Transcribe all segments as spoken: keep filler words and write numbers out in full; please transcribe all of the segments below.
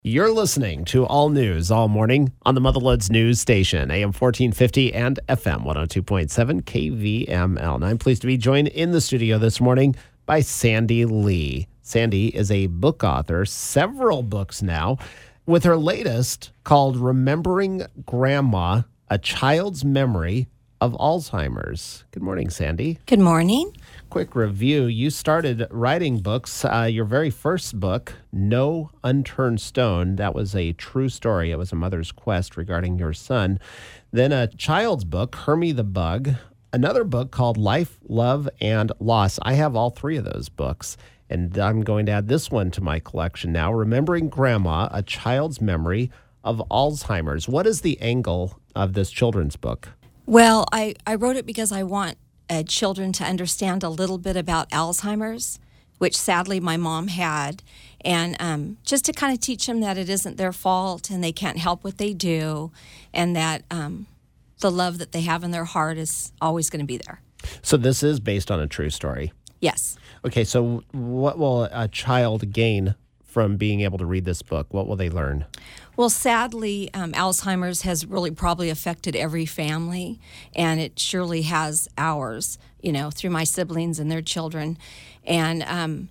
You're listening to All News All Morning on the Motherlod's News Station, A M fourteen fifty and F M one oh two point seven K V M L. And I'm pleased to be joined in the studio this morning by Sandy Lee. Sandy is a book author, several books now, with her latest called Remembering Grandma, A Child's Memory of Alzheimer's. Good morning, Sandy. Good morning. Quick review. You started writing books. Uh, your very first book, No Unturned Stone, that was a true story. It was a mother's quest regarding your son. Then a child's book, Hermie the Bug. Another book called Life, Love, and Loss. I have all three of those books, and I'm going to add this one to my collection now, Remembering Grandma, A Child's Memory of Alzheimer's. What is the angle of this children's book? Well, I, I wrote it because I want uh, children to understand a little bit about Alzheimer's, which sadly my mom had, and um, just to kind of teach them that it isn't their fault and they can't help what they do, and that um, the love that they have in their heart is always going to be there. So this is based on a true story? Yes. Okay, so what will a child gain from being able to read this book? What will they learn? Well, sadly, um, Alzheimer's has really probably affected every family, and it surely has ours, you know, through my siblings and their children. And um,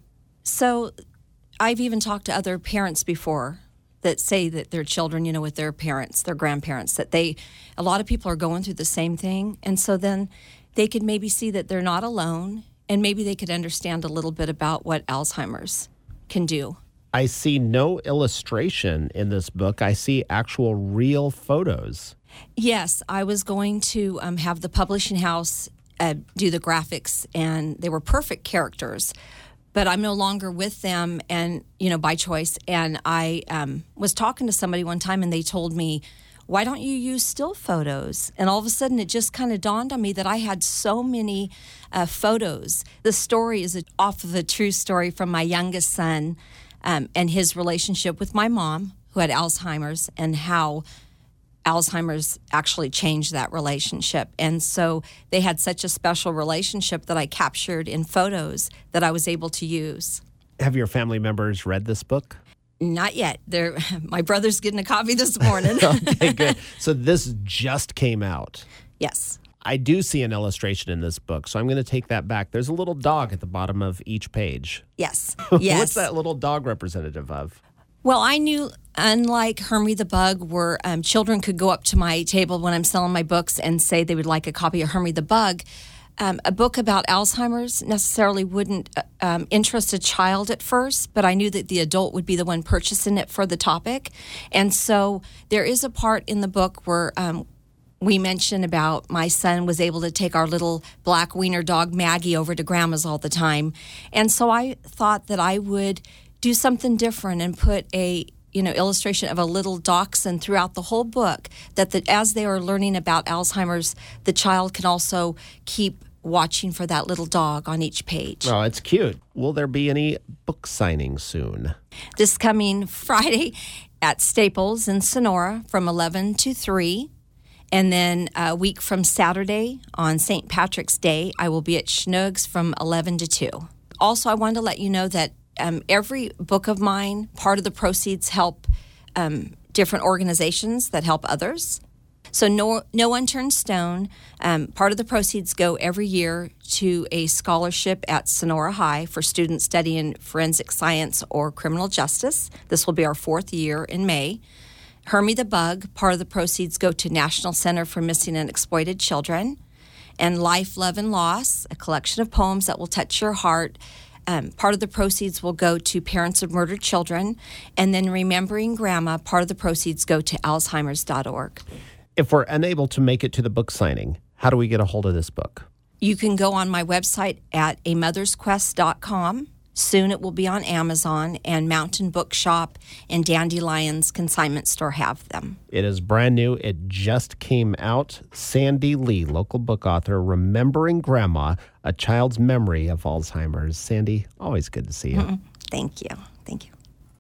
so I've even talked to other parents before that say that their children, you know, with their parents, their grandparents, that they, a lot of people are going through the same thing. And so then they could maybe see that they're not alone, and maybe they could understand a little bit about what Alzheimer's can do. I see no illustration in this book. I see actual real photos. Yes, I was going to um, have the publishing house uh, do the graphics, and they were perfect characters. But I'm no longer with them, and you know, by choice. And I um, was talking to somebody one time, and they told me, "Why don't you use still photos?" And all of a sudden, it just kind of dawned on me that I had so many uh, photos. The story is off of a true story from my youngest son. Um, and his relationship with my mom, who had Alzheimer's, and how Alzheimer's actually changed that relationship. And so they had such a special relationship that I captured in photos that I was able to use. Have your family members read this book? Not yet. They're, my brother's getting a copy this morning. Okay, good. So this just came out. Yes. I do see an illustration in this book, so I'm going to take that back. There's a little dog at the bottom of each page. Yes. Yes. What's that little dog representative of? Well, I knew, unlike Hermie the Bug, where um, children could go up to my table when I'm selling my books and say they would like a copy of Hermie the Bug, um, a book about Alzheimer's necessarily wouldn't um, interest a child at first, but I knew that the adult would be the one purchasing it for the topic. And so there is a part in the book where um, we mentioned about my son was able to take our little black wiener dog Maggie over to Grandma's all the time. And so I thought that I would do something different and put a you know illustration of a little dachshund throughout the whole book, that the, as they are learning about Alzheimer's, the child can also keep watching for that little dog on each page. Oh, it's cute. Will there be any book signing soon? This coming Friday at Staples in Sonora from eleven to three. And then a week from Saturday on Saint Patrick's Day, I will be at Schnugs from eleven to two. Also, I wanted to let you know that um, every book of mine, part of the proceeds help um, different organizations that help others. So No, no Unturned Stone, um, part of the proceeds go every year to a scholarship at Sonora High for students studying forensic science or criminal justice. This will be our fourth year in May. Hermie the Bug, part of the proceeds go to National Center for Missing and Exploited Children. And Life, Love, and Loss, a collection of poems that will touch your heart. Um, part of the proceeds will go to parents of murdered children. And then Remembering Grandma, part of the proceeds go to alzheimers dot org. If we're unable to make it to the book signing, how do we get a hold of this book? You can go on my website at a mothers quest dot com. Soon it will be on Amazon, and Mountain Bookshop and Dandelion's Consignment Store have them. It is brand new. It just came out. Sandy Lee, local book author, Remembering Grandma, A Child's Memory of Alzheimer's. Sandy, always good to see you. Mm-mm. Thank you. Thank you.